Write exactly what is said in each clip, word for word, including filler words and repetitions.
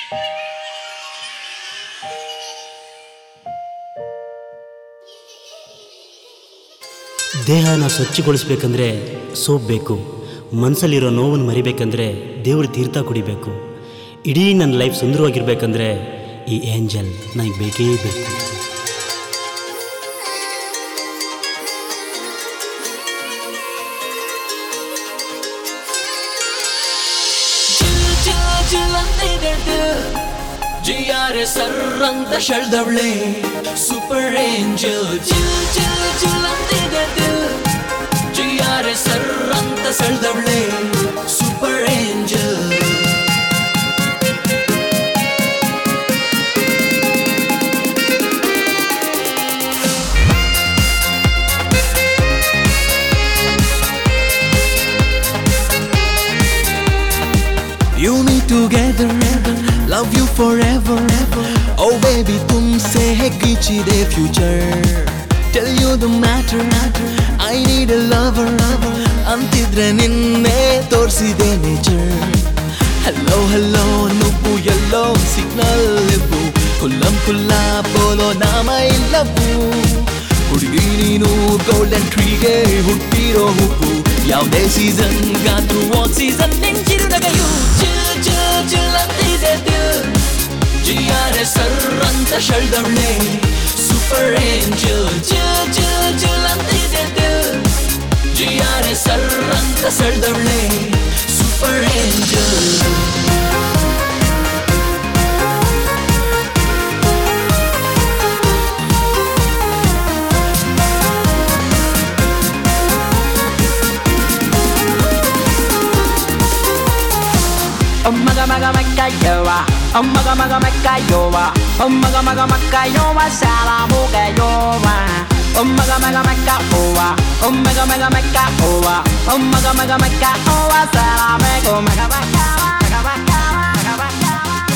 ದೇಹನ ಸ್ವಚ್ಛಗೊಳಿಸ್ಬೇಕಂದ್ರೆ soap ಬೇಕು, ಮನಸ್ಸಲ್ಲಿರೋ ನೋವನ್ನು ಮರಿಬೇಕಂದ್ರೆ ದೇವ್ರ ತೀರ್ಥ ಕುಡಿಬೇಕು. ಇಡೀ ನನ್ನ ಲೈಫ್ ಸುಂದರವಾಗಿರ್ಬೇಕಂದ್ರೆ ಈ ಏಂಜಲ್ ನನಗೆ ಬೇಕೇ ಬೇಕು. ಜಿಯಾರೆ ಸರ್ರಂತ ಶಳ್ದವಳೆ ಸೂಪರ್ ಏಂಜಲ್, ಜಿಲ್ ಜಿಲ್ ಜಿಲ್ ಅಂತಿದ್ದು ಜಿಯಾರೆ ಸರ್ರಂತ ಸೆಳ್ದವಳೆ super angel. You me together, love you forever. Oh baby, तुमसे है खींचीदे future. Tell you the matter, I need a lover. ಅಂತಿದ್ರೆ ನಿನ್ನೆ ತೋರಿಸಿದೆ nature. Hello hello ನುಪ್ಪು ಎಲ್ಲೋ ಸಿಗ್ನಲ್ ಇಬ್ಬು ಕುಲ್ಲಂ ಕುಲ್ಲ ಬೋಲೋ ನಾಮ ಇಲ್ಲಪ್ಪು. ಹುಡುಗಿ ನೀನು ಗೋಲ್ಡನ್ ಟ್ರೀಗೆ ಹುಟ್ಟಿರೋ ಹುಬ್ಬು, ಯಾವುದೇ ಸೀಸನ್ ಗಾದ್ರು ಆಲ್ ಸೀಸನ್ ನಿಂಚಿರುನಗೆಯು ಚಿಲ್ ಚಿಲ್ ಚಿಲ್ ಅಂತಿದೆ. ಜಿಯಾರೆ ಸರ್ರಂತ ಶಳ್ದವಳೆ super angel, chill chill chill ಅಂತಿದೆ. ಜಿಯಾರೆ ಸರ್ರಂತ ಸೆಳ್ದವಳೆ super angel. Ommaga maga maga yowa, ommaga maga maga yowa, ommaga maga maga yowa, salamu ga yowa. Ommaga maga maga owa, ommaga maga maga owa, ommaga maga maga owa, salamu go maga maga maga maga maga.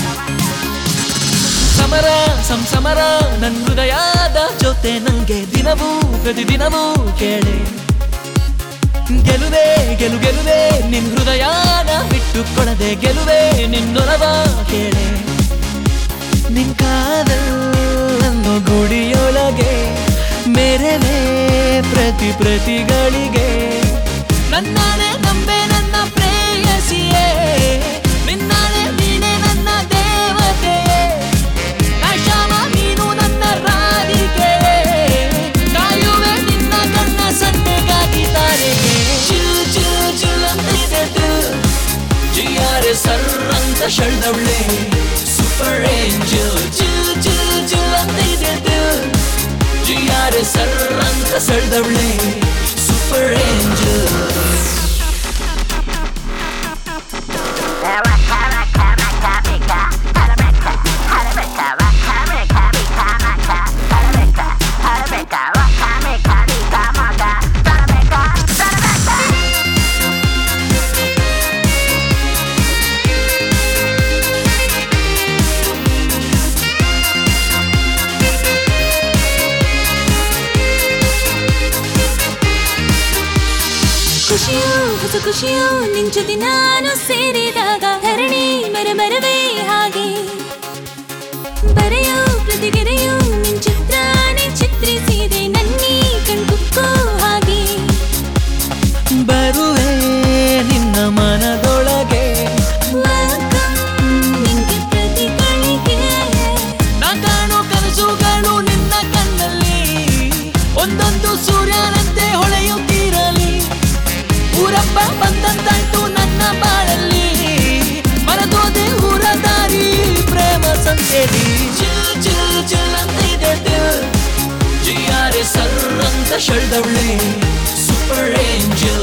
ಸಮರ ಸಂಸಮರ ನನ್ನ ಹೃದಯದ ಜೊತೆ ನಂಗೆ ದಿನವೂ ಪ್ರತಿದಿನವೂ ಕೇಳೆ. ಗೆಲುವೆ ಗೆಲು ಗೆಲುವೆ ನಿನ್ ಹೃದಯನ ಬಿಟ್ಟು ಕೊಡದೆ ಗೆಲುವೆ ನಿನ್ನೊಲವ ಕೇಳೆ. ನಿನ್ ಕಾದಲ್ಲೊಂದು ಗುಡಿಯೊಳಗೆ ಮೇರೆವೆ ಪ್ರತಿ ಪ್ರತಿಗಳಿಗೆ. ನನ್ನಾನೆ ನಂಬೆ ನನ್ನ ಪ್ರೇಯಸಿಯೇ, ನಿನ್ನಾನೆ ನೀನೆ ನನ್ನ ದೇವತೆಯೇ. ನಾಶಾಮ ನೀನು ನನ್ನ ರಾಧಿಕೆಯೇ, ಕಾಯುವೆ ನಿನ್ನ ಕಣ್ಣ ಸನ್ನೆಗಾಗಿ ತಾರೆಗೆ. ಚಿಲ್ ಚಿಲ್ ಚಿಲ್ ಅಂತಿದ್ದು ಜಿಯಾರೆ ಸರ್ರಂತ ಶಳ್ದವಳೆ super angel, chill chill chill ಅಂತಿದ್ದು ಜಿಯಾರೆ ಸರ್ರಂತ ಸೆಳ್ದವಳೆ ಸೂಪರ್ ಏಂಜಲ್. ಖುಷಿಯೋ ಹೊಸ ಖುಷಿಯೋ ನಿನ್ ಜೊತೆ ನಾನು ಸೇರಿದಾಗ ಧರಣಿ ಮರಮರವೇ ಹಾಗೆ ಬರೆಯೋ ಪ್ರತಿಗೆರೆಯೋ ನಿನ್ ಚಿತ್ರಾನೇ ಚಿತ್ರಿಸಿದೆ ನನ್ನೀ ಕಣ್ಕುಕ್ಕೋ ಹಾಗೆ. ಬರುವೆ ನಿನ್ನ ಮನದೊಳಗೆ ನಿಂಗೆ ಪ್ರತಿಗಳಿಗೆ. ನಾ ಕಾಣೋ ಕನಸುಗಳು ನಿನ್ನ ಕಣ್ಣಲ್ಲಿ ಒಂದೊಂದು ಸೂರ್ಯನಂತೆ ಹೊಳೆಯುತ್ತಿರಲಿ. ಊರಪ್ಪ ಬಂದಂತಾಯ್ತು ನನ್ನ ಬಾಳಲ್ಲಿ, ಮರದೋದೆ ಊರ ದಾರಿ ಪ್ರೇಮ ಸಂತೆಲಿ. ಚಿಲ್ ಚಿಲ್ ಚಿಲ್ ಅಂತಿದ್ದು ಜಿಯಾರೆ ಸರ್ರಂತ ಶಳ್ದವಳೆ ಸೂಪರ್ ಏಂಜಲ್,